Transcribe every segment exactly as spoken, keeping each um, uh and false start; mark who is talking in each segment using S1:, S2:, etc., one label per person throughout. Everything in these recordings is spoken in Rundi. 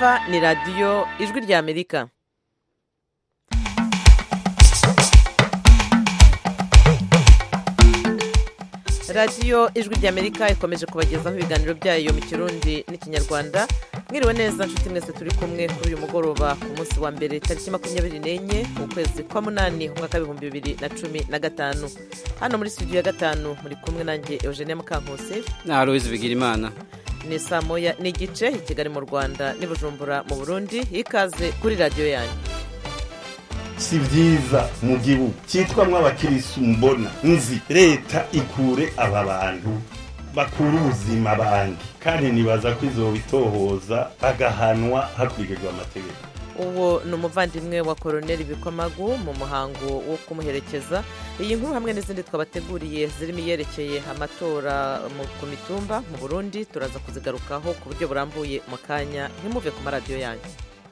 S1: mwumva ni radiyo ijwi rya amerika. radiyo ijwi rya amerika ikomeje kubagezaho ibiganiro byayo mu kirundi n'ikinyarwanda. mwiriwe neza nshuti mwese turi kumwe kuri uyu mugoroba ku munsi wa mbere tariki makumyabiri n'enye mu kwezi kwa munani umwaka w'ibihumbi bibiri na cumi na gatanu. hano muri studio ya gatanu muri kumwe nanjye Eugenie Mukankusi
S2: na Aloise Bigirimana.
S1: ni saa moya n'igice i Kigali mu Rwanda n'i Bujumbura mu Burundi. ikaze kuri radiyo yanyu.
S3: si byiza mu gihugu cyitwamwo abakirisu mbona nzi leta ikure aba bantu bakura ubuzima bandi, kandi nibaza ko izo bitohoza bagahanwa hakurikijwe amategeko.
S1: uwo ni umuvandimwe wa Koloneli Bikomagu mu muhango wo kumuherekeza. iyi nkuru hamwe n'izindi twabateguriye zirimo iyerekeye amatora ku mitumba mu Burundi turaza kuzigarukaho ku buryo burambuye mu kanya, ntimuve ku maradiyo yanyu.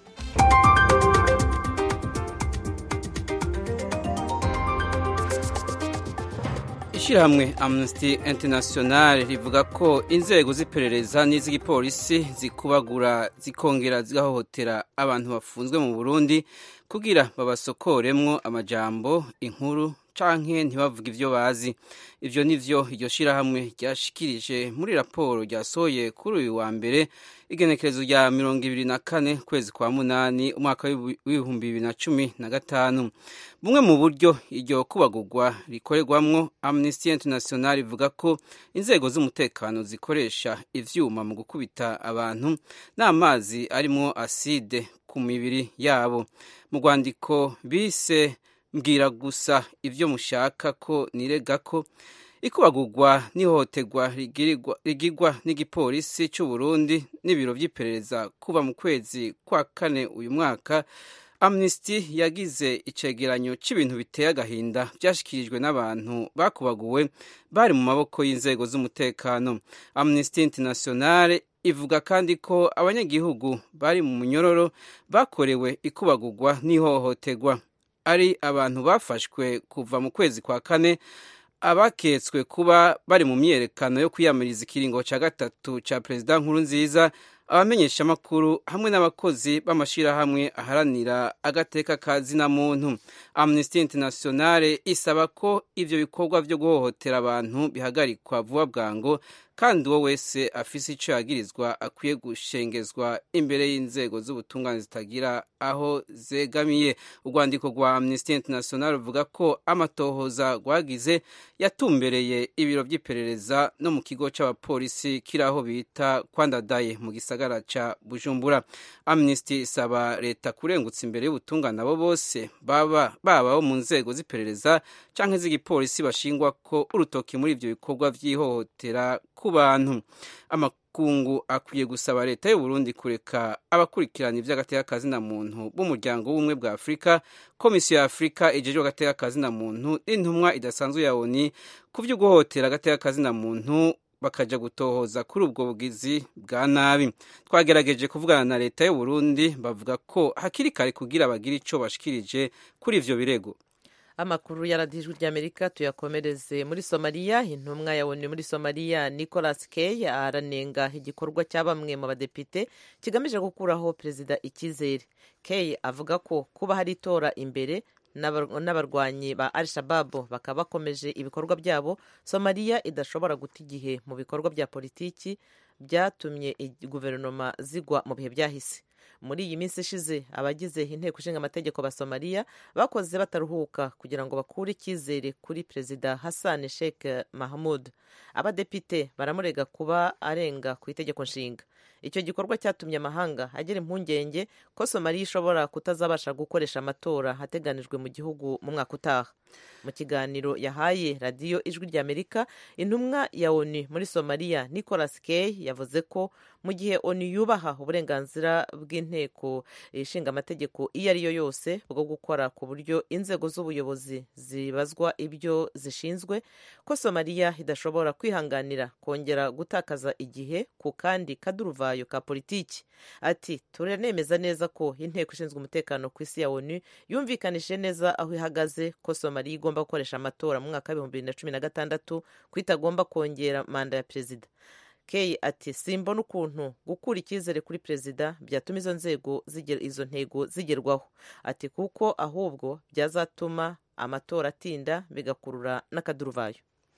S2: Ishirahamwe Amnesty International rivuga ko inzego z'iperereza n'iz'igipolisi zikubagura zikongera zigahohotera abantu bafunzwe mu Burundi kugira babasokoremwo amajambo, inkuru canke ntibavuga ivyo bazi. Ivyo nivyo iryo shirahamwe ryashikirije muri raporo ryasohoye kuri uyu wa mbere igenekerezo rya mirongo ibiri na kane kwezi kwa munani umwaka w'ibihumbi bibiri na cumi na gatanu. Bumwe mu buryo iryo kubagurwa rikorerwamwo, Amnesty International ivuga ko inzego z'umutekano zikoresha ivyuma mu gukubita abantu n'amazi arimwo aside ku mibiri yabo. Mu rwandiko bise mbwira gusa ivyo mushaka ko nirega ko ikubagurwa n'ihohoterwa rigirwa n'igipolisi cy'u Burundi n'ibiro vy'iperereza kuva mu kwezi kwa kane uyu mwaka. Amnesty yagize icegeranyo c'ibintu biteye agahinda vyashikirijwe n'abantu bakubaguwe bari mu maboko y'inzego z'umutekano. Amnesty International ivuga kandi ko abanyagihugu bari mu munyororo bakorewe ikubagurwa n'ihohoterwa ari abantu bafashwe kuva mu kwezi kwa kane, abaketswe kuba bari mu myerekano yo kwiyamiriza ikiringo ca gatatu ca Perezida Nkurunziza, abamenyesha makuru hamwe n'abakozi b'amashirahamwe aharanira agateka ka zina muntu. Amnesty International isaba ko ivyo bikorwa vyo guhohotera abantu bihagarikwa vuba bwango, kandi uwo wese afise ico yagirizwa akwiye gushengezwa imbere y'inzego z'ubutungane zitagira aho zegamiye. Urwandiko rwa Amnesty International ruvuga ko amatohoza rwagize yatumbereye ibiro vy'iperereza no mu kigo c'abapolisi kiraho bita Kwandadaye mu gisagara ca Bujumbura. Amnesty isaba leta kurengutsa imbere y'ubutungane abo bose baba baba bo mu nzego z'iperereza canke z'igipolisi bashingwa ko urutoki muri ivyo bikorwa vy'ihohotera ku bantu. Amakungu akwiye gusaba leta y'u Burundi kureka abakurikirana ivy'agateka ka zina muntu b'umuryango w'ubumwe bwa Afurika, Komisiyo ya Afurika ijejwe agateka ka zina muntu n'intumwa idasanzwe ya O N U ku vyo guhohotera agateka ka zina muntu bakaja gutohoza kuri ubwo bugizi bwa nabi. Twagerageje kuvugana na leta y'u Burundi bavuga ko hakiri kare kugira bagira ico bashikirije kuri ivyo birego.
S1: Amakuru ya radiyo ijwi ry'Amerika tuyakomereze muri Somalia. Intumwa ya O N U muri Somalia Nicholas K aranenga igikorwa cya bamwe mu badepite kigamije gukuraho perezida icyizere. K avuga ko kuba hari itora imbere n'abarwanyi ba Al-Shabaab bakaba bakomeje ibikorwa byabo, Somalia idashobora guta igihe mu bikorwa bya politiki byatumye guverinoma zigwa mu bihe byahise. Muri iyi minsi ishize abagize inteko ishinga amategeko ba Somalia bakoze bataruhuka kugira ngo bakure icyizere kuri perezida Hassan Sheikh Mahmud. Abadepite baramurega kuba arenga ku itegeko nshinga. Icyo gikorwa cyatumye amahanga agira impungenge ko Somalia ishobora kutazabasha gukoresha amatora hateganijwe mu gihugu mu mwaka utaha. Mu kiganiro yahaye radiyo ijwi ry'Amerika, intumwa ya O N U muri Somalia Nicholas K yavuze ko mu gihe O N U yubaha uburenganzira bw'inteko ishinga amategeko iyo ari yo yose bwo gukora ku buryo inzego z'ubuyobozi zibazwa ibyo zishinzwe, ko Somalia idashobora kwihanganira kongera gutakaza igihe ku kandi kaduruvayo ka politiki. Ati turanemeza neza ko inteko ishinzwe umutekano ku isi ya O N U yumvikanije neza aho ihagaze ko Somalia igomba gukoresha amatora mu mwaka w'ibihumbi bibiri na cumi na gatandatu, ko itagomba kongera manda ya perezida. Kay ati simbona ukuntu gukura icyizere kuri perezida byatuma izo nzego zigera izo ntego zigerwaho. Ati kuko ahubwo byazatuma amatora atinda bigakurura n'akaduruvayo.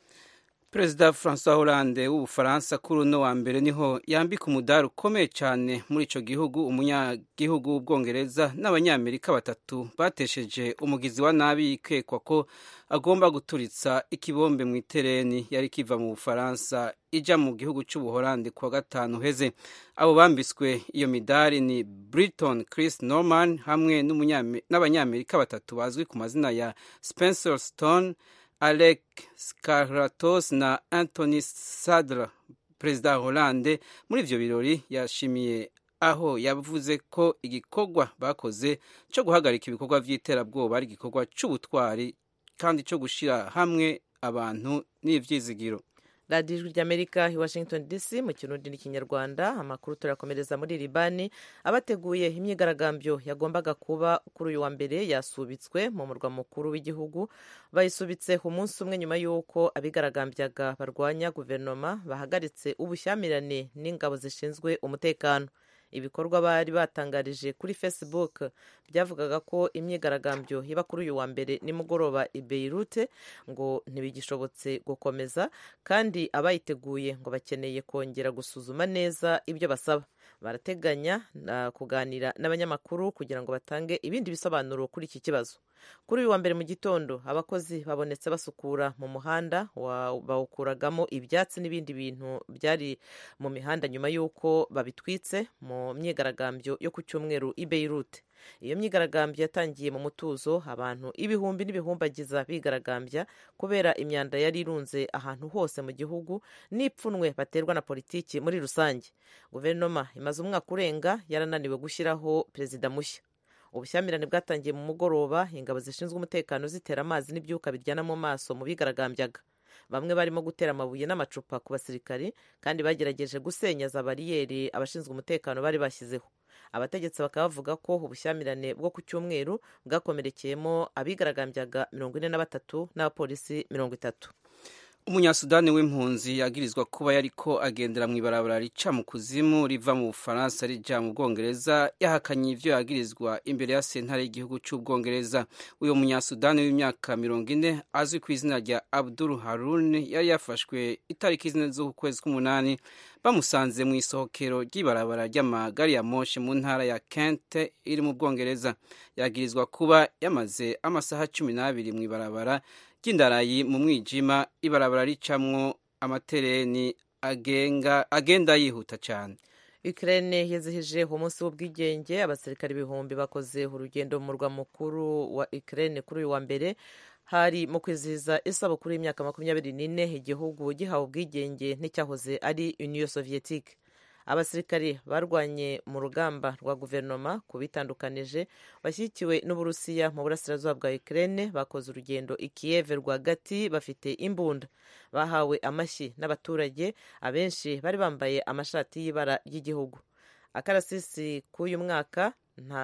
S2: Perezida François Hollande w'Ubufaransa kuri uno wa mbere niho yambika umudari ukomeye cyane muri ico gihugu umunyagihugu w'Ubwongereza n'abanyamerika batatu batesheje umugizi wa nabi yikekwa ko agomba guturitsa ikibombe mu itereni yari kiva mu Bufaransa ija mu gihugu c'Ubuholandi kuwa gatanu heze. Abo bambiswe iyo midari ni Britton Chris Norman hamwe n'abanyamerika batatu bazwi ku mazina ya Spencer Stone, Alec Skarlatos na Anthony Sadler. Perezida Hollande muri ivyo birori yashimiye aho yavuze ko igikorwa bakoze cyo guhagarika ibikorwa vy'iterabwoba ari igikorwa c'ubutwari kandi cyo gushira hamwe abantu n'ivyizigiro.
S1: radiyo ijwi ry'amerika i Washington D C mu kirundi n'ikinyarwanda. Amakuru turakomereza muri Libani. Abateguye imyigaragambyo yagombaga kuba kuri uyu wa mbere yasubitswe mu murwa mukuru w'igihugu. Bayisubitse umunsi umwe nyuma y'uko abigaragambyaga barwanya guverinoma bahagaritse ubushyamirane n'ingabo zishinzwe umutekano. Ibikorwa bari batangarije kuri Facebook byavugaga ko imyigaragambyo iba kuri uyu wa mbere nimugoroba i Beirut ngo ntibigishobotse gukomeza, kandi abayiteguye ngo bakeneye kongera gusuzuma neza ibyo basaba. Barateganya na kuganira n'abanyamakuru kugira ngo batange ibindi bisobanuro kuri iki kibazo. Kuri uyu wa mbere mu gitondo abakozi babonetse basukura mu muhanda bawukuragamo ibyatsi n'ibindi bintu byari mu mihanda nyuma y'uko babitwitse mu myigaragambyo yo ku cyumweru i Beirut. Iyo myigaragambyo yatangiye mu mutuzo, abantu ibihumbi n'ibihumbagiza bigaragambya kubera imyanda yari irunze ahantu hose mu gihugu n'ipfunwe baterwa na politiki muri rusange. Guverinoma imaze umwaka urenga yarananiwe gushyiraho perezida mushya. Ubushyamirane bwatangiye mu mugoroba, ingabo zishinzwe umutekano zitera amazi n'ibyuka biryana mu maso mu bigaragambyaga. Bamwe barimo gutera amabuye n'amacupa ku basirikari kandi bagerageje gusenya za bariyeri abashinzwe umutekano bari bashyizeho. Abategetsi bakaba bavuga ko ubushyamirane bwo ku cyumweru bwakomerekeyemo abigaragambyaga mirongo ine na batatu n'abapolisi mirongo itatu.
S2: Umunyasudani w'impunzi yagirizwa kuba yariko agendera mu ibarabara rica mu kuzimu riva mu Bufaransa rija mu Bwongereza yahakanye ivyo yagirizwa imbere ya sentare y'igihugu c'Ubwongereza. Uyo munyasudani w'imyaka mirongo ine azwi ku izina rya Abdul Harun yari yafashwe itariki zine z'ukwezi k'umunani bamusanze mu isohokero ry'ibarabara ry'amagari ya moshi mu ntara ya Kent iri mu Bwongereza. Yagirizwa kuba yamaze amasaha cumi n'abiri mu ibarabara ry'indarayi mu mwijima, ibarabara ricamwo amatereni agenga agenda yihuta cyane.
S1: Ukraine yizihije umunsi w'ubwigenge. Abasirikari ibihumbi bakoze urugendo mu murwa mukuru wa Ukraine kuri uyu wa mbere, hari mu kwizihiza isabukuru y'imyaka makumyabiri n'ine igihugu gihawe ubwigenge n'icyahoze ari Union Soviétique. Abasirikari barwanye mu rugamba rwa guverinoma ku bitandukanije bashyigikiwe n'Uburusiya mu burasirazuba bwa Ukraine bakoze urugendo i Kiev rwagati bafite imbunda. Bahawe amashyi n'abaturage, abenshi bari bambaye amashati y'ibara ry'igihugu. Akarasisi k'uyu mwaka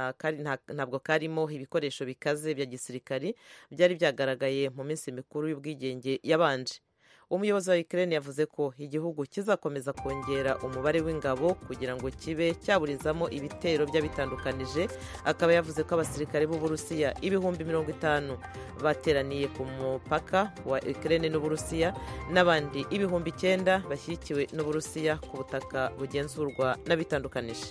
S1: ntabwo karimo ibikoresho bikaze bya gisirikari byari byagaragaye mu minsi mikuru y'ubwigenge yabanje. Umuyobozi wa Ukraine yavuze ko igihugu kizakomeza kongera umubare w'ingabo kugira ngo kibe cyaburizamo ibitero by'abitandukanije. Akaba yavuze ko abasirikare b'Uburusiya ibihumbi mirongo itanu bateraniye ku mupaka wa Ukraine n'Uburusiya n'abandi ibihumbi icyenda bashyigikiwe n'Uburusiya ku butaka bugenzurwa n'abitandukanije.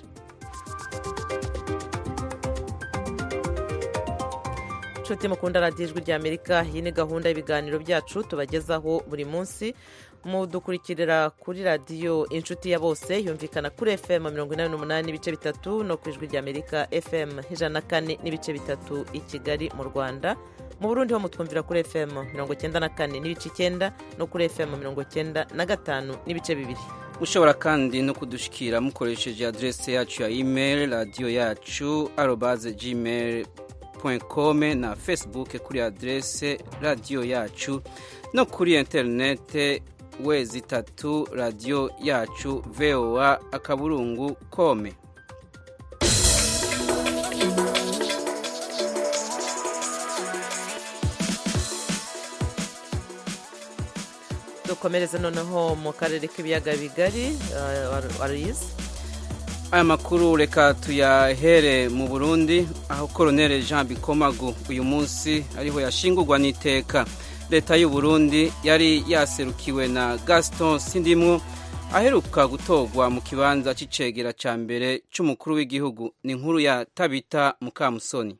S1: Nshuti mukunda radiyo ijwi ry'Amerika, iyi ni gahunda y'ibiganiro byacu tubagezaho buri munsi. Mudukurikirira kuri radiyo inshuti ya bose yumvikana kuri F M mirongo inani n'umunani n'ibice bitatu no ku ijwi ry'Amerika F M ijana na kane n'ibice bitatu i Kigali mu Rwanda. Mu Burundi ho mutwumvira kuri F M mirongo cyenda na kane n'ibice icyenda no kuri F M mirongo cyenda na gatanu n'ibice bibiri.
S2: Ushobora kandi no kudushikira mukoresheje adresse yacu ya email radio yacu arobase gmail com na Facebook kuri adresse radio yacu no kuri internet wezi tatu radio yacu voa akaburungu com.
S1: dukomereze noneho mu karere k'ibiyaga bigari Aloyize.
S2: Aya makuru reka tuyahere mu Burundi aho Colonel Jean Bikomagu uyu munsi ariho yashingurwa n'iteka. Leta y'u Burundi yari yaserukiwe na Gaston Sindimwo aheruka gutorwa mu kibanza c'icegera ca mbere c'umukuru w'igihugu. Ni inkuru ya Tabita Mukamusoni.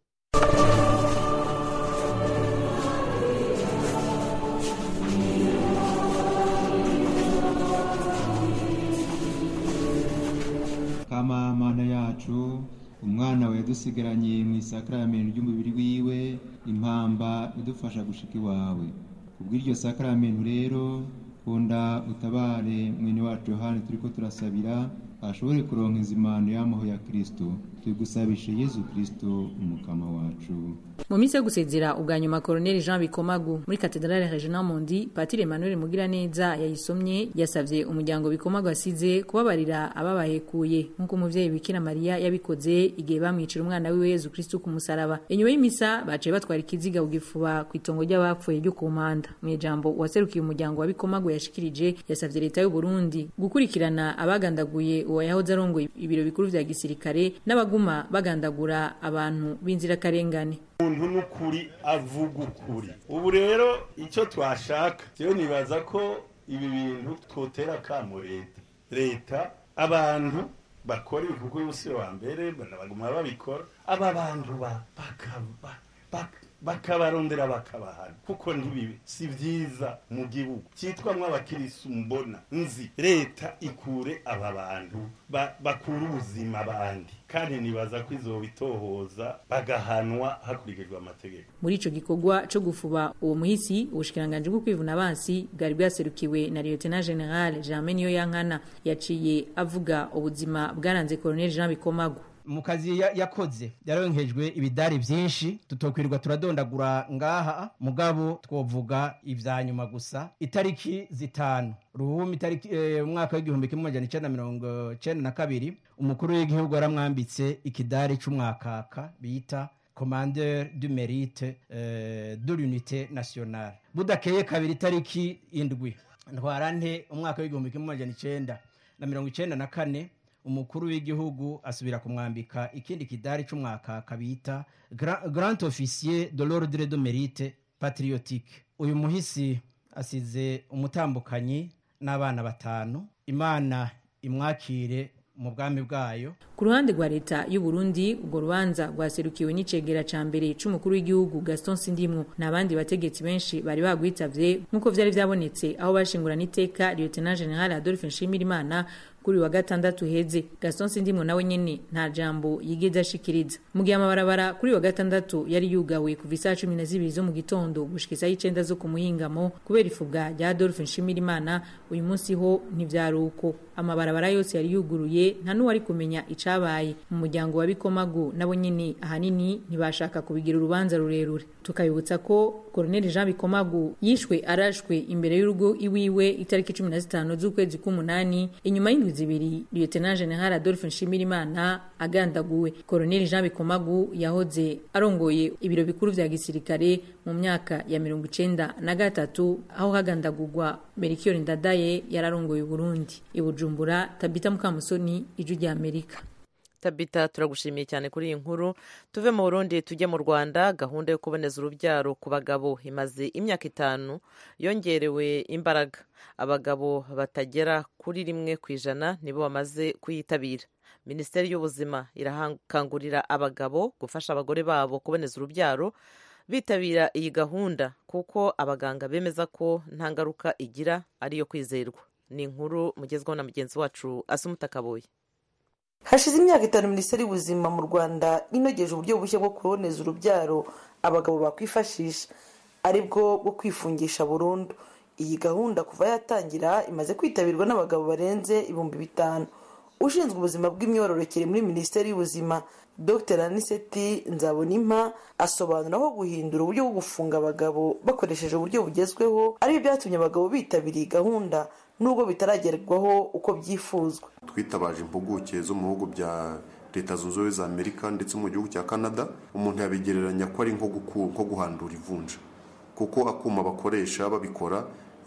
S4: Kama mana yacu umwana we dusigaranye mu isakramento ry'umubiri wiwe impamba idufasha gushika iwawe kubw'iryo sakramento rero kunda utabare mwene wacu Yohani turiko turasabira ashobore kuronka inzimano y'amaho ya Kristo tugusabishe Yezu Kristo umukama wacu.
S5: Mu minsi yo gusezera ubwa nyuma Colonel Jean Bikomagu muri Cathedrale Regina Mundi, Patiri Emmanuel Mugiraneza yayisomye yasavye umuryango Bikomagu asize kubabarira ababahekuye nkuko umuvyeyi Bikira Maria yabikoze igihe bamwicira umwana wiwe Yezu Kristo ku musaraba. Inyuma y'imisa baciye batwara ikiziga ugifuba ku itongo ry'abapfuye ryo ku Mpanda. Mu ijambo waserukiye umuryango wa Bikomagu yashikirije yasavye leta y'u Burundi gukurikirana abagandaguye uwo yahoze arongoye ibiro bikuru vya gisirikare n'abaguma bagandagura abantu b'inzira karengane.
S3: Umuntu n'ukuri avuga ukuri. Ubu rero icyo twashaka cyo nibaza ko ibi bintu twotera kamo leta leta abantu bakora ibikorwa byose wa mbere banabaguma babikora aba bantu bakaba bakabarondera bakabahana kuko ntibibe si vyiza mu gihugu cyitwamwe abakirisu mbona nzi leta ikure aba bantu bakura ubuzima bandi kandi nibaza ko izobitohoza bagahanwa hakurikijwe amategeko.
S5: Muri ico gikorwa cyo gufuba uwo muhisi ubushikiranganje bwo kwivuna abansi bwari bwaserukiwe na Lieutenant General Germain Niyoyankana yaciye avuga ubuzima bwaranze Colonel Jean Bikomagu.
S6: Mu kazi yakoze yaronkejwe ibidari byinshi tutokwirirwa turadondagura ngaha mugabo twovuga ivyanyuma gusa. Itariki zitanu ruhumi itariki umwaka w'igihumbi kimwe amajana icenda na mirongo icenda na kabiri umukuru w'igihugu aramwambitse ikidari c'umwakaka bita Commandeur du Mérite euh, de l'Unité Nationale. Budakeye kabiri itariki indwi ntwarante umwaka w'igihumbi kimwe amajana icenda na mirongo icenda na kane umukuru w'igihugu asubira kumwambika ikindi kidari c'umwaka kabita Grand, Grand Officier de l'Ordre de Mérite Patriotique. Uyu muhisi asize umutambukanyi n'abana batanu. Imana imwakire mu bwami bwayo.
S5: Ku ruhande rwa leta y'u Burundi ubwo rubanza rwaserukiwe n'icegera ca mbere c'umukuru w'igihugu Gaston Sindimwo n'abandi bategetsi benshi bari bagwitavye nkuko vyari vyabonetse aho bashingurana iteka Lieutenant General Adolphe Nshimirimana kuri wa gatandatu heze. Gaston Sindimwo nawe nyene nta jambo yigeze ashikiriza. Mu gihe amabarabara kuri wa gatandatu yari yugawe kuva isaha cumi na zibiri zo mu gitondo gushika isaha icenda zo ku muhingamo kubera ifubwa rya Adolphe Nshimirimana, uyu munsi ho ntivyaruko. Amabarabara yose yari yuguruye nta nuwari kumenya icabaye. Mu muryango wa Bikomagu nabo nyene ahanini ntibashaka kubigira urubanza rurerure. Tukayibutsa ko Colonel Jean Bikomagu yishwe arashwe imbere y'urugo iwiwe itariki cumi na zitanu z'ukwezi k'umunani inyuma y'indwi zibiri Lieutenant General Adolphe Nshimirimana agandaguwe. Colonel Jean Bikomagu yahoze arongoye ibiro bikuru vya gisirikare mu myaka ya mirongo icenda na gatatu aho hagandagurwa Melchior Ndadaye yararongoye Burundi. Ibujumbura, Tabita Mukamusoni, Ijwi rya Amerika.
S1: Tabita turagushimiye cyane kuri iyi nkuru. Tuve mu Burundi tujye mu Rwanda. Gahunda yo kuboneza urubyaro ku bagabo imaze imyaka itanu yongerewe imbaraga. Abagabo batagera kuri rimwe ku ijana nibo bamaze kuyitabira. Minisiteri y'Ubuzima irakangurira abagabo gufasha abagore babo kuboneza urubyaro bitabira iyi gahunda kuko abaganga bemeza ko nta ngaruka igira ariyo kwizerwa. Ni inkuru mugezweho na mugenzi wacu Asumuta Kaboyi.
S7: Hashize imyaka itanu Minisiteri y'Ubuzima mu Rwanda inogeje uburyo bushya bwo kuboneza urubyaro abagabo bakwifashisha aribwo bwo kwifungisha burundu. Iyi gahunda kuva yatangira imaze kwitabirwa n'abagabo barenze ibihumbi bitanu. Ushinzwe ubuzima bw'imyororokere muri Minisiteri y'Ubuzima Dr Aniseti Nzabonimpa asobanura aho guhindura uburyo bwo gufunga abagabo bakoresheje uburyo bugezweho ari byatumye abagabo bitabiriye gahunda nubwo bitaragerwaho uko byifuzwa.
S8: Twitabaje impuguke zo mu bihugu bya Leta Zunze Ubumwe za Amerika ndetse mu gihugu cya Canada, umuntu yabigereranya ko ari nko guhandura ivunja kuko akuma bakoresha babikora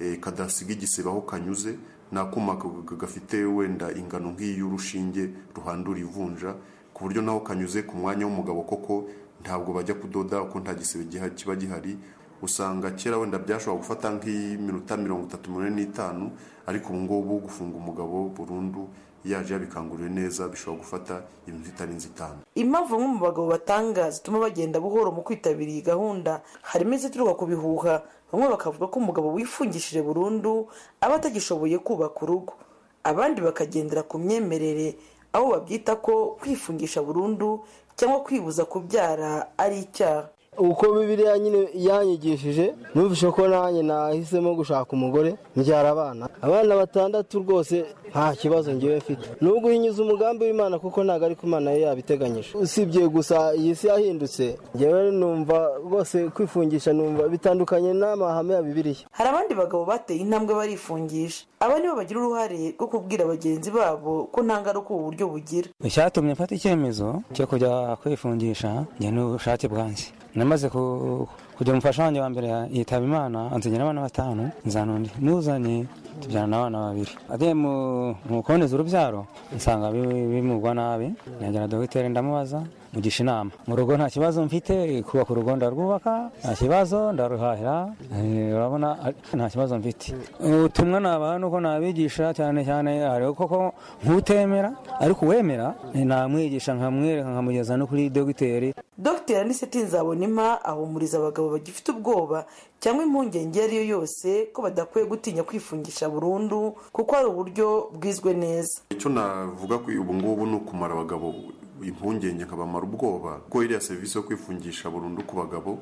S8: e, kadasiga igisebe aho kanyuze, nakuma gafite wenda ingano nk'iy'urushinge ruhandura ivunja, ku buryo naho kanyuze ku mwanya w'umugabo koko ntabwo bajya kudoda uko nta gisebe kiba gihari. Usanga kera wenda byashobora gufata nk'iminota mirongo itatu n'itanu, ariko ubu ngubu gufunga umugabo burundu yaje yabikanguriwe neza bishobora gufata ibintu bitarenze itanu.
S7: Impamvu mu bagabo batanga zituma bagenda buhoro mu kwitabira iyi gahunda harimo izituruka ku bihuha. Bamwe bakavuga ko umugabo wifungishije burundu aba atagishoboye kubaka urugo, abandi bakagendera ku myemerere aho babyita ko kwifungisha burundu cyangwa kwibuza kubyara ari icyaha.
S9: Uko Bibiliya nyine yanyigishije numvise ko nanjye nahisemo gushaka umugore mbyara abana abana batandatu rwose nta kibazo ngiye mfite, nubwo hinyuza umugambi w'Imana kuko ntago ari ko Imana yabiteganyije. Usibye gusa iyi si yahindutse, ngewe numva rwose kwifungisha numva bitandukanye n'amahame ya Bibiliya.
S7: Hari abandi bagabo bateye intambwe barifungisha, aba nibo bagira uruhare rwo kubwira bagenzi babo ko nta ngaruka ubu buryo bugira.
S10: Icyatumye mfata icyemezo cyo kujya kwifungisha njye n'ubushake bwanjye. Namaze kujya umufasha wanjye wa mbere yitaba Imana, ansigira abana batanu, nzanundi nuzanye tubyarana abana babiri. Agiye mu kuboneza urubyaro nsanga bimugwa nabi, negera dogiteri ndamubaza mugisha inama. Mu rugo nta kibazo mfite, kubaka urugo ndarwubaka nta kibazo, ndaruhahira, urabona nta kibazo mfite. Ubutumwa nabaha nuko nabigisha cyane cyane ari koko nkutemera, ariko uwemera namwigisha nkamwereka nkamugeza no kuri dogiteri.
S7: Dr Aniseti Nzabonimpa ahumuriza abagabo bagifite ubwoba cyangwa impungenge iyo ariyo yose ko badakwiye gutinya kwifungisha burundu kuko ari uburyo bwizwe neza.
S8: Icyo navuga ko ubu ngubu ni ukumara abagabo impungenge nkabamara ubwoba, ko iriya serivisi yo kwifungisha burundu ku bagabo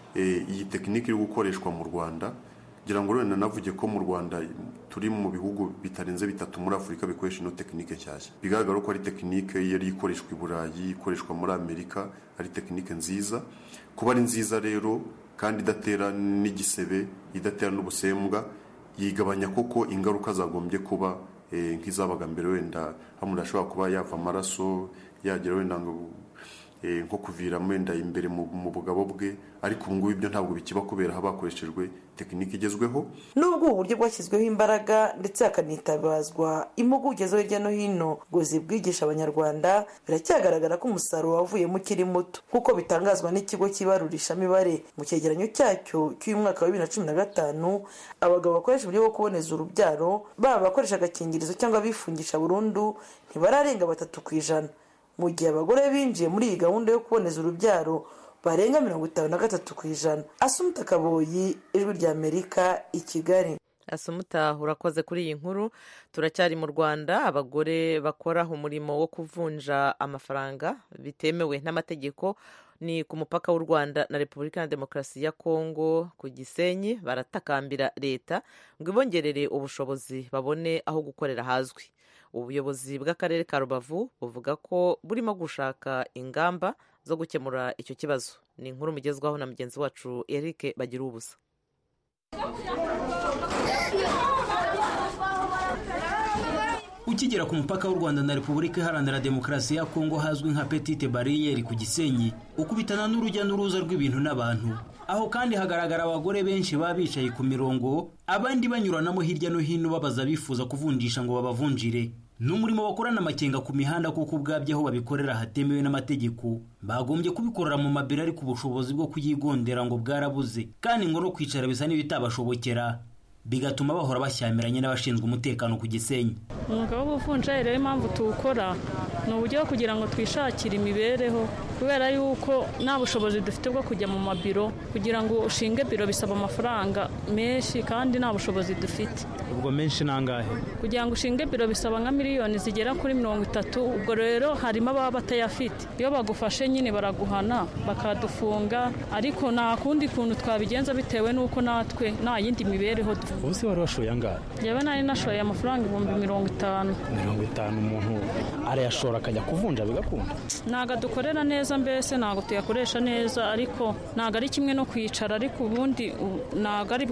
S8: iyi tekinike iri gukoreshwa mu Rwanda. Ngira ngo rero navuge ko mu Rwanda turi mu bihugu bitarenze bitatu muri Afurika bikoresha ino tekinike cyashya. Bigaragara ko ari tekinike yari ikoreshwa i Burayi, ikoreshwa muri Amerika, ari tekinike nziza. Kuba ari nziza rero kandi idatera n'igisebe, idatera n'ubusembwa, yigabanya koko ingaruka zagombye kuba e, nk'izabaga mbere wenda hamwe ashobora kuba yava amaraso, yagira wenda ngo e, nko kuvira mwenda imbere mu, mu bugabo bwe, ariko ubu ngubu ibyo ntabwo bikiba kubera haba hakoreshejwe tekinike igezweho.
S7: Nubwo uburyo bwashyizweho imbaraga ndetse hakanitabazwa impuguke zo hirya no hino ngo zibwigisha abanyarwanda, biracyagaragara ko umusaruro wavuyemo ukiri muto nk'uko bitangazwa n'ikigo cy'ibarurishamibare mu cyegeranyo cyacyo cy'uyu mwaka wa bibiri na cumi na gatanu. Abagabo bakoresha uburyo bwo kuboneza urubyaro, baba bakoresha agakingirizo cyangwa bifungisha burundu, ntibararenga batatu ku ijana, mu gihe abagore binjiye muri iyi gahunda yo kuboneza urubyaro barenga mirongo itanu na gatatu ku ijana. Asumuta Kaboyi, Ijwi ry'Amerika, i Kigali.
S1: Asumuta, urakoze kuri iyi nkuru. Turacyari mu Rwanda. Abagore bakora umurimo wo kuvunja amafaranga bitemewe n'amategeko ni ku mupaka w'u Rwanda na Repubulika ya Demokarasi ya Kongo ku Gisenyi baratakambira leta ngo ibongerere ubushobozi babone aho gukorera hazwi. Ubuyobozi bw'akarere ka Rubavu buvuga ko burimo gushaka ingamba zo gukemura icyo kibazo. Ni inkuru mugezwaho na mugenzi wacu Eric Bagira ubusa.
S11: Ukigera ku mupaka w'u Rwanda na Repubulika Iharanira Demokarasi ya Kongo hazwi nka Petite Barriere ku Gisenyi, ukubitana n'urujya n'uruza rw'ibintu n'abantu. Aho kandi hagaragara abagore benshi baba bicaye ku mirongo, abandi banyuranamo hirya no hino babaza bifuza kuvunjisha ngo babavunjire. N'umurimo bakorana amakenga ku mihanda kuko ubwabyo aho babikorera hatemewe n'amategeko. Bagombye kubikorera mu mabira ariko ubushobozi bwo kuyigondera ngo bwarabuze, kandi ngo no kwicara bisa n'ibitabashobokera, bigatuma bahora bashyamiranye n'abashinzwe umutekano ku Gisenyi.
S12: Umwuga w'ubuvunjayi rero impamvu tuwukora ni uburyo kugira ngo twishakire imibereho, kubera yuko nta bushobozi dufite bwo kujya mu mabiro. Kugira ngo ushinge biro bisaba amafaranga menshi kandi nta bushobozi dufite.
S11: Ubwo menshi nangahe?
S12: Kugira ngo ushinge biro bisaba nka miliyoni zigera kuri mirongo itatu. Ubwo rero harimo ababa batayafite, iyo bagufashe nyine baraguhana bakadufunga, ariko nta kundi kuntu twabigenza bitewe n'uko natwe nta yindi mibereho dufite.
S11: Ubuse wari washoye angahe?
S12: Yewe nari nashoye amafaranga ibihumbi mirongo itanu.
S11: Mirongo itanu umuntu arayashora akajya kuvunja bigakunda?
S12: Ntago dukorera neza, mbese ntago tuyakoresha neza, ariko ntago ari kimwe no kwicara, ariko ubundi ntago ari bwo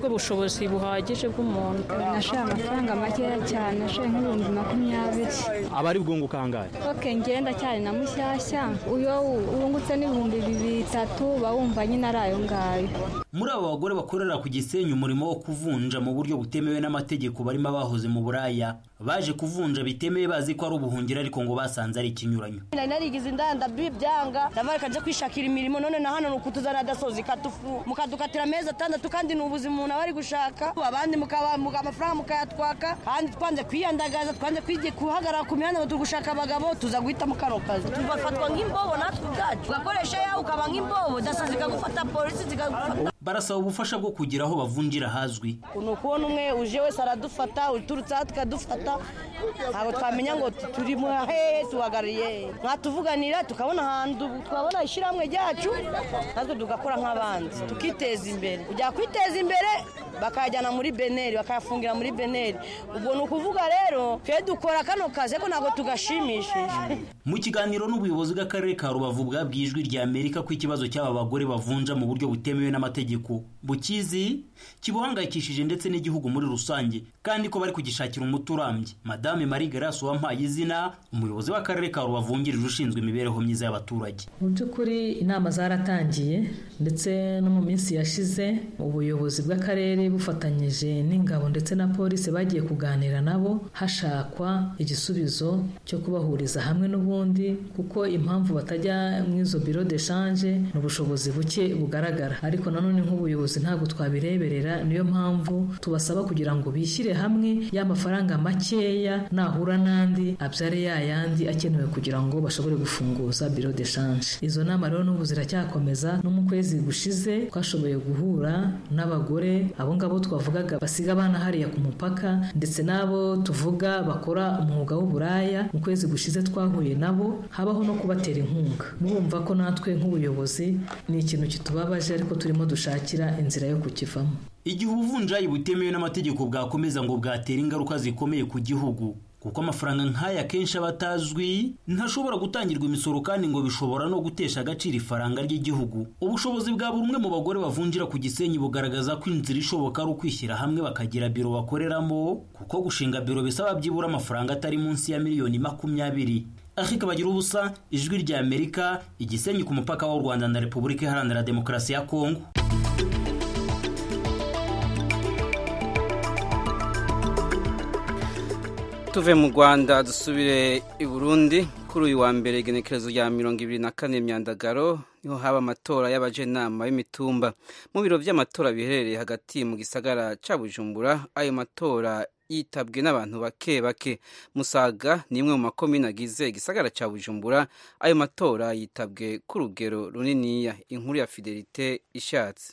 S12: nibwo bushobozi buhagije bw'umuntu.
S13: Nashoye amafaranga makeya cyane, nashoye nk'ibihumbi makumyabiri.
S14: Abari bwunguka angahe?
S13: Okay, ngenda cyane na mushyashya, uyo wungutse n'ibihumbi bibiri bitatu bawumva nyine ari ayo ngayo.
S11: Muri abo bagore bakorera ku Gisenyi umurimo wo kuvunja mu buryo butemewe n'amategeko barimo abahoze mu buraya, baje kuvunja bitemewe bazi ko ari ubuhungiro ariko ngo basanze ari ikinyuranyo.
S15: Narigize indanda byanga ndavareka je kwishakira imirimo none na hano nukutuzana dasozi katufu mukadukatira meza atandatu kandi nubuzi umuntu abari gushaka abandi mukaba amafaranga mukayatwaka kandi twanze kwiyandagaza twanze kwije kuhagarara ku mihanda tugushaka abagabo tuza guhita mu karokazi tubafatwa nk'imbobo natwe ubwacu ugakoresha yawe ukaba nk'imbobo dasozi kagufata polisi zigagufata.
S11: Barasaba ubufasha bwo kugira aho bavunjira hazwi.
S15: Uno kubona umwe uje wese aradufata uturutse tukadufata ntabwo twamenya ngo turi mu hehe tuhagariye mwatuvuganira tukabona ahantu twabona ishiramwe ryacu natwe tugakora nk'abandi tukiteza imbere ujya kwiteza imbere bakajyana muri beneri bakayafungira muri beneri ubwo ni ukuvuga rero twe dukora kano kazi ko ntabwo tugashimishije.
S11: Mu kiganiro n'ubuyobozi bw'akarere ka Rubavu bwabwiye Ijwi rya Amerika ko ikibazo cy'aba bagore bavunja mu buryo butemewe n'amategeko bukizi kibuhangayikishije ndetse n'igihugu muri rusange kandi ko bari kugishakira umuti urambye. Madame Marie Grace wampaye izina umuyobozi w'akarere ka Rubavu wungirije ushinzwe imibereho myiza y'abaturage.
S16: Mu by'ukuri inama zaratangiye ndetse no mu minsi yashize ubuyobozi bw'akarere bufatanyije n'ingabo ndetse na polisi bagiye kuganira nabo hashakwa igisubizo cyo kubahuriza hamwe n'ubundi kuko impamvu batajya mu izo biro de change n'ubushobozi buke bugaragara ariko nanone nk'ubuyobozi ntabwo twabireberera niyo mpamvu tubasaba kugira ngo bishyire hamwe ya mafaranga makeya nahura n'andi abyare ya yandi akenewe kugira ngo bashobore gufunguza biro de change. Izo nama rero n'ubu ziracyakomeza no mu kwezi gushize twashoboye guhura n'abagore abo ngabo twavugaga basiga abana hariya ku mupaka ndetse n'abo tuvuga bakora umwuga w'uburaya. Mu kwezi gushize twahuye nabo habaho no kubatera inkunga. Murumva ko natwe nk'ubuyobozi ni ikintu kitubabaje ariko turimo dushakira inzira yo kukivamo.
S11: Igihe ubuvunjayi butemewe n'amategeko bwakomeza ngo bwatera ingaruka zikomeye ku gihugu kuko amafaranga nk'aya kenshi abatazwi ntashobora gutangirwa imisoro kandi ngo bishobora no gutesha agaciro ifaranga ry'igihugu. Ubushobozi bwa buri umwe mu bagore bavunjira ku Gisenyi bugaragaza ko inzira ishoboka ari ukwishyira hamwe bakagira biro bakoreramo kuko gushinga biro bisaba byibura amafaranga atari munsi ya miliyoni makumyabiri. Afrika bagira ubusa Ijwi rya Amerika Igisenyi ku mupaka w'u Rwanda na Repubulika Iharanira Demokarasi ya Kongo.
S2: Tuve mu Rwanda dusubire i Burundi. Kuri uyu wa mbere igenekerezo rya mirongo ibiri na kane Myandagaro niho haba amatora y'abajenama b'imitumba mu biro by'amatora biherereye hagati mu gisagara ca Bujumbura. Ayo matora yitabwe n'abantu bake bake. Musaga ni imwe mu makomine agize igisagara ca Bujumbura. Ayo matora yitabwe ku rugero runiniya. Inkuru ya Fidelite Ishatse.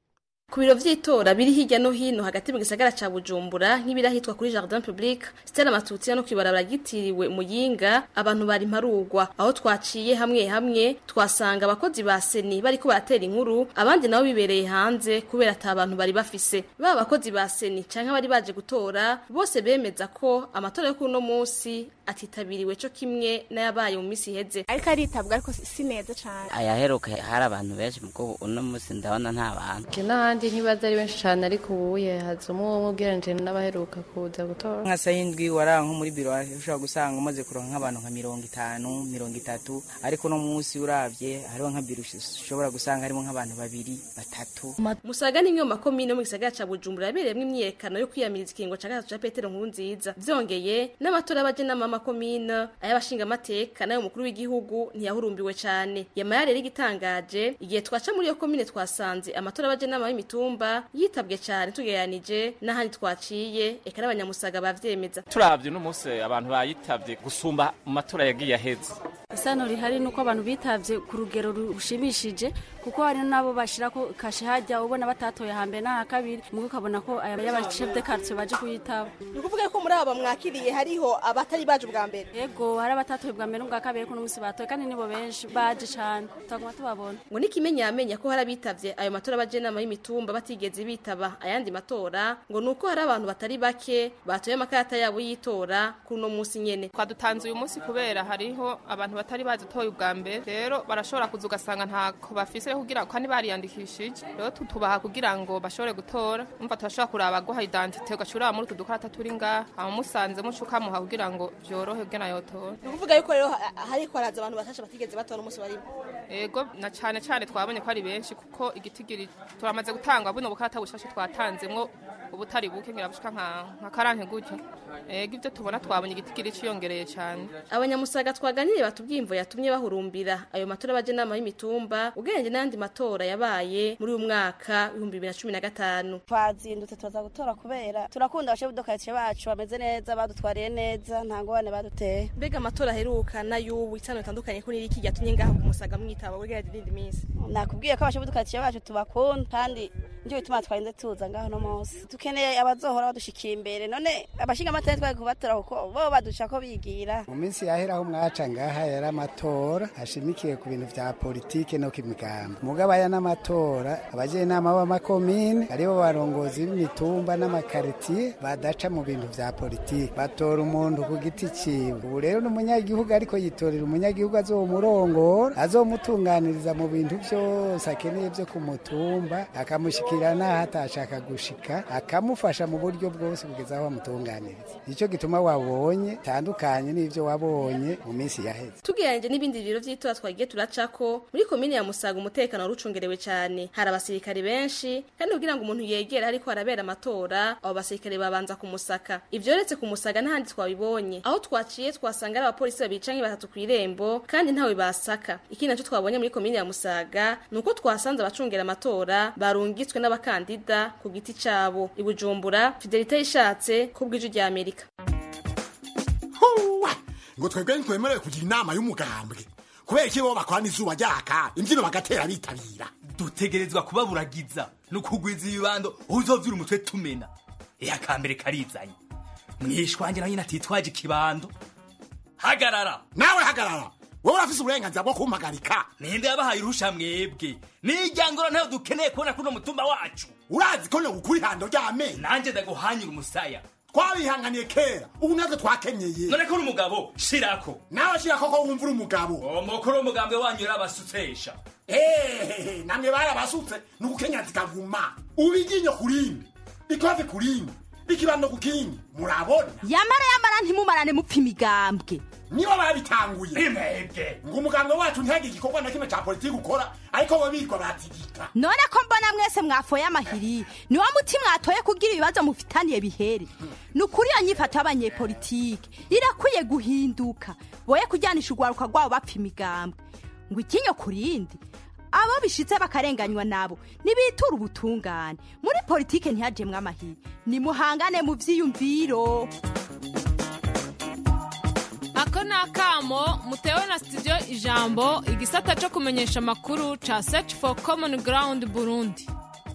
S17: Ku biro vy'itora biri hirya no hino hagati mu gisagara ca Bujumbura nk'ibirahitwa kuri Jardin Public, Stella Matutina no kwibarabara gitiriwe Muyinga, abantu bari mparugwa. Aho twaciye hamwe hamwe twasanga abakozi ba Seni bariko batera inkuru, abandi nabo bibereye hanze kubera ata abantu bari bafise. Ba bakozi ba Seni canke bari baje gutora bose bemeza ko amatora yo kuno munsi atitabiriwe cyo kimwe n'ayabaye mu misi heze.
S18: Ariko aritabwa ariko si neza cyane.
S19: Ayaheruka hari abantu benshi muko uno munsi ndabona nta bantu.
S20: N'ahandi ntibaza ari benshi cyane ariko ubuye hazumwe umwe ubwiranje n'abaheruka kuza gutora.
S21: Nka sayindwi waranka muri biro ushobora gusanga umaze kuronka nk'abantu nka mirongo itanu mirongo itatu ariko no munsi uravye hariho nka biro ushobora gusanga harimo nk'abantu babiri batatu.
S17: Musaga ni imwe mu makomine mu gisagara ca Bujumbura yabereyemo imyekano yo kwiyamiriza ikingo ca gatatu ca Petero Nkurunziza. Vyongeye n'amatora y'abaje n'ama makomine ayabashinga amateka nayo mukuru w'igihugu ntiyahurumbiwe cyane. Yamayare rero igitangaje igihe twaca muri iyo komine twasanze amatora y'abaje n'ama y'imitumba yitabwe cyane tugeyanije n'ahandi twaciye eka n'abanyamusaga bavyemeza.
S22: Turavye no munsi abantu bayitabye gusumba mu matora yagiye aheze.
S18: Isano rihari nuko abantu bitavye ku rugero rushimishije kuko hari nabo bashira ko kashe hajya ubona batatoye hambe na kabiri mugo kabona ko aba chef de quartier baje kuyitaba.
S17: Nikuvuga ko muri aba mwakiriye hariho abatari baje bwa mbere.
S18: Yego hari abatatoye bwa mbere n'ubwa kabiri ko n'umusi batoye kandi nibo benshi baje cyane taguma tubabona.
S17: Ngo nikimenya amenya ko harabitavye ayo matora baje nama y'imitumba batigeze bitaba ayandi matora ngo nuko hari abantu batari bake batoye amakarata yabo yitora kuno munsi nyene.
S23: Kwadutanze uyu munsi kubera hariho abantu
S4: batari bazitoye ubwa mbere rero barashobora kuza ugasanga ntako bafise kugira kandi bariyandikishije rero tutubaha kugira ngo bashobore gutora umva turashobora kuraba guha identite ugashobora muri utu dukarata turi ngaha amusanze mucuka muha kugira ngo byorohe bwe nayo tora
S17: ni ukuvuga yuko rero hari kwaraza abantu batasha batigeze batora umunsi barimo
S4: ego na cyane cyane twabonye ko ari benshi kuko igitigiri turamaze gutangwa buno bukarata bushashe twatanzemwo ubutari buke ngira bushika nka nka karante gutyo ego ibyo tubona twabonye igitigiri ciyongereye cyane
S17: abanyamusaga twaganiriye batubwiye imvo yatumye bahurumbira ayo matora baje nama y'imitumba ugenje n'andi matora yabaye muri uyu mwaka ibihumbi bibiri na cumi na gatanu
S14: twazindutse tuza gutora kubera turakunda abashefu dokarishe bacu bameze neza badutwariye neza nta ngorane baduteye
S17: mbega amatora aheruka n'ay'ubu itano bitandukanye ko n'iki ryatumye ngaha ku musaga mwitaba ugereje n'indi minsi
S14: nakubwiye ko abashefu dokarishe bacu tubakunda kandi njye bituma twarinze tuza ngaho no munsi dukeneye abazohora badushikiye imbere none abashinga amateka twari kubatora kuko bo badusha ko bigira
S23: mu minsi yaheraho mwaca ngaha yari amatora ashimikiye ku bintu vya politike no kimigamba mugabo aya n'amatora abaje inama b'amakomine aribo barongozi b'imitumba n'amakaritiye badaca mu bintu vya politike batora umuntu ku giti ciwe ubu rero n'umunyagihugu ariko yitorera umunyagihugu azomurongora azomutunganiriza mu bintu vyose akeneye vyo ku mutumba akamushikira naho atashaka gushika akamufasha mu buryo bwose kugeza aho amutunganiriza nicyo gituma wabonye tandukanye n'ivyo wabonye mu minsi yaheze
S17: tugereranyije n'ibindi biro vy'itora twagiye turacako muri komine ya Musaga umutekano warucungerewe cyane hari abasirikare benshi kandi kugira ngo umuntu yegere ariko arabera amatora abo basirikare babanza kumusaka ivyo uretse kumusaga n'ahandi twabibonye aho twaciye twasanga ari abapolisi babicanye batatu kw'irembo kandi ntawe basaka ikindi naco twabonye muri komine ya Musaga nuko twasanze abacungera amatora barungitswe n'abakandida ku giti cabo i Bujumbura Fidelite ishatse kubw'iju rya Amerika
S24: ngo twebwe ntwemerewe kugira inama y'umugambwe kubera iki bo bakorana izuba ryaka imbyino bagatera bitabira
S25: dutegerezwa kubaburagiza no kugwiza ibibando uzovyura umutwe tumena eya kambere karizanye mwishwanje nayo natitwaje ikibando hagarara
S24: nawe hagarara wowe urafise uburenganzira bwo kumpagarika
S25: ninde yabahaye urusha mwebwe nijyangoro ntayo dukeneye kubona kuno mutumba wacu
S24: urazi ko no gukuri hando ry'amenyo
S25: nanje ndaguhanyura umusaya
S24: twabihanganiye kera ubu natwe twakenyeye
S25: none ko uri umugabo shirako
S24: nawe shirako ko wumva uri umugabo
S25: umukuru w'umugambwe wanyu yarabasutesha
S24: ehehe namwe barabasutse ni ugukenya zikaguma ubiginyo kurindi ikoze kurindi ikibando kukindi murabona
S26: yamara yamara ntimumarane mupfa imigambwe
S24: nibo babitanguye
S25: imebwe
S24: ngo umugambwe wacu ntihagire igikorwa na kimwe ca politiki ukora ariko bo birwa batigika
S26: none ko mbona mwese mwafoye amahiri niwo muti mwatoye kugira ibibazo mufitaniye bihere nukuri iyo nyifato y'abanyepolitike irakwiye guhinduka boye kujyanisha urwaruka rwabo bapfa imigambwe ngo ikinyo kurindi abo bishitse bakarenganywa nabo nibitura ubutungane muri politike ntihajemwe amahiri nimuhangane mu vyiyumviro
S27: ako nakamo mutewe na studio ijambo igisata cyo kumenyesha makuru cha Search for Common Ground Burundi.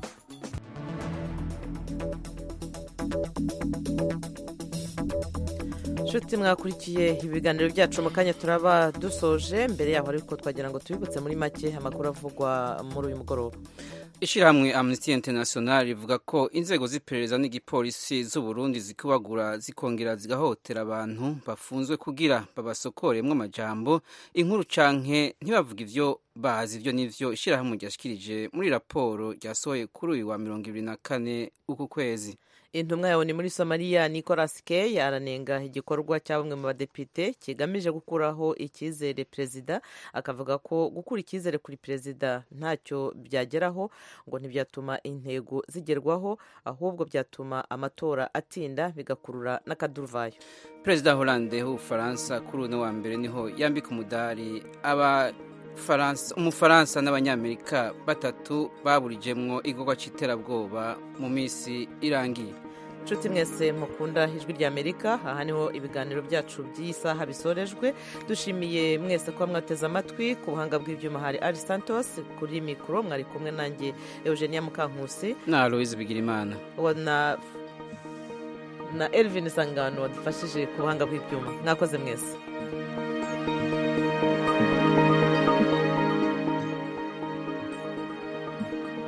S1: Nshuti mwakurikiye ibiganiro byacu mu kanya turaba dusoje mbere yaho ariko twagira ngo tubibutse muri make amakuru avugwa muri uyu mugoroba.
S2: Ishirahamwe Amnesty International rivuga ko inzego z'iperereza n'igipolisi z'u Burundi zikubagura zikongera zigahotera abantu bafunzwe kugira babasokoremwe amajambo inkuru canke ntibavuga ivyo bazi ivyo nivyo ishirahamwe ryashikirije muri raporo ryasohoye kuri uyu wa mirongo ibiri na kane uku kwezi.
S1: Intumwa yawe ni muri Somalia Nicolas Key aranenga igikorwa cya bamwe mu badepite kigamije gukuraho icyizere perezida akavuga ko gukura icyizere kuri perezida ntacyo byageraho ngo ntibyatuma intego zigerwaho ahubwo byatuma amatora atinda bigakurura n'akaduruvayo.
S2: Perezida Hollande w'Ubufaransa kuri uno wa mbere niho yambika umudari aba Faransa umufaransa n'abanyamerika batatu baburijemwo igogwa c'iterabwoba mu misi irangiye.
S1: Nshuti mwese mukunda ijwi rya Amerika aha niho ibiganiro byacu by'isaha bisorejwe dushimiye mwese ko mwateze amatwi ku buhanga bw'ibyuma hari Ari Santos kuri mikro mwari kumwe nanjye Eugenia Mukankusi
S2: na Aloise Bigirimana
S1: na na Elvin Sangano wadufashije ku buhanga bw'ibyuma mwakoze mwese.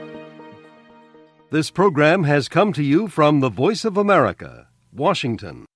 S28: This program has come to you from the Voice of America, Washington.